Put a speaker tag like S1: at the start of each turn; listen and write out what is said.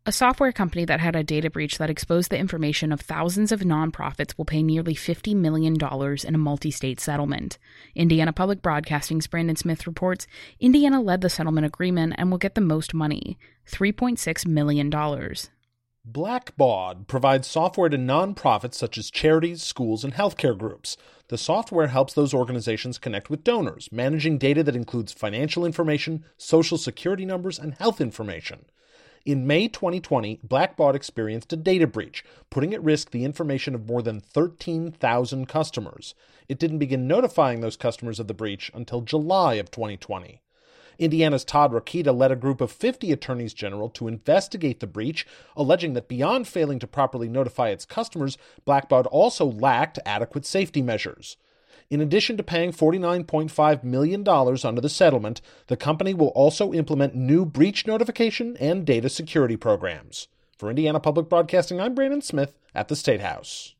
S1: A software company that had a data breach that exposed the information of thousands of nonprofits will pay nearly $50 million in a multi-state settlement. Indiana Public Broadcasting's Brandon Smith reports Indiana led the settlement agreement and will get the most money, $3.6 million.
S2: Blackbaud provides software to nonprofits such as charities, schools, and healthcare groups. The software helps those organizations connect with donors, managing data that includes financial information, social security numbers, and health information. In May 2020, Blackbaud experienced a data breach, putting at risk the information of more than 13,000 customers. It didn't begin notifying those customers of the breach until July of 2020. Indiana's Todd Rokita led a group of 50 attorneys general to investigate the breach, alleging that beyond failing to properly notify its customers, Blackbaud also lacked adequate safety measures. In addition to paying $49.5 million under the settlement, the company will also implement new breach notification and data security programs. For Indiana Public Broadcasting, I'm Brandon Smith at the State House.